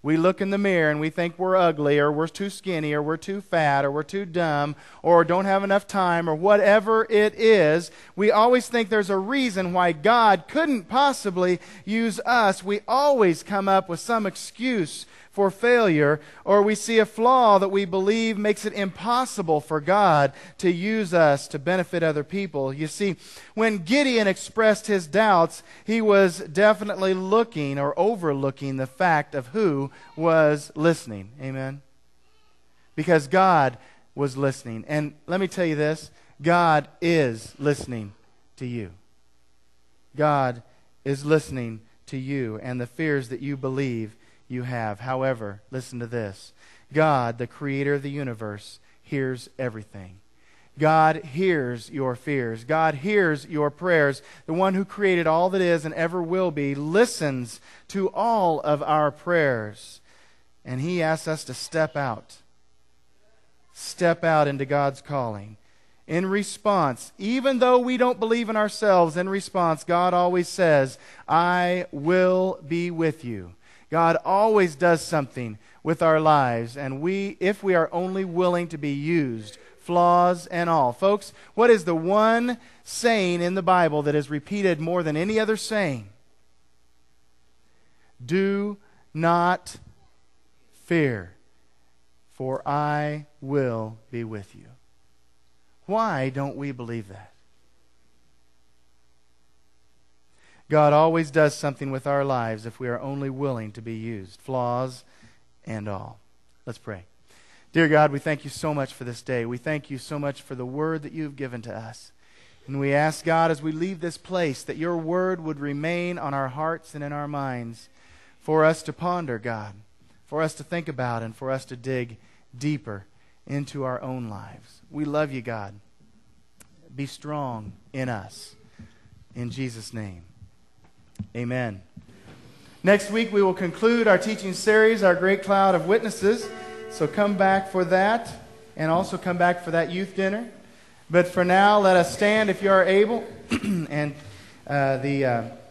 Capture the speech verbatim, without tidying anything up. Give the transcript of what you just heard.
We look in the mirror and we think we're ugly, or we're too skinny, or we're too fat, or we're too dumb, or don't have enough time, or whatever it is. We always think there's a reason why God couldn't possibly use us. We always come up with some excuse for failure, or we see a flaw that we believe makes it impossible for God to use us to benefit other people. You see, when Gideon expressed his doubts, he was definitely looking or overlooking the fact of who was listening. Amen? Because God was listening. And let me tell you this, God is listening to you. God is listening to you and the fears that you believe you have. However, listen to this. God, the creator of the universe, hears everything. God hears your fears. God hears your prayers. The one who created all that is and ever will be listens to all of our prayers. And He asks us to step out. Step out into God's calling. In response, even though we don't believe in ourselves, in response, God always says, I will be with you. God always does something with our lives, and we, if we are only willing to be used, flaws and all. Folks, what is the one saying in the Bible that is repeated more than any other saying? Do not fear, for I will be with you. Why don't we believe that? God always does something with our lives if we are only willing to be used, flaws and all. Let's pray. Dear God, we thank you so much for this day. We thank you so much for the word that you've given to us. And we ask, God, as we leave this place, that your word would remain on our hearts and in our minds for us to ponder, God, for us to think about, and for us to dig deeper into our own lives. We love you, God. Be strong in us. In Jesus' name. Amen. Next week we will conclude our teaching series, Our Great Cloud of Witnesses. So come back for that, and also come back for that youth dinner. But for now, let us stand if you are able. and uh, the... Uh,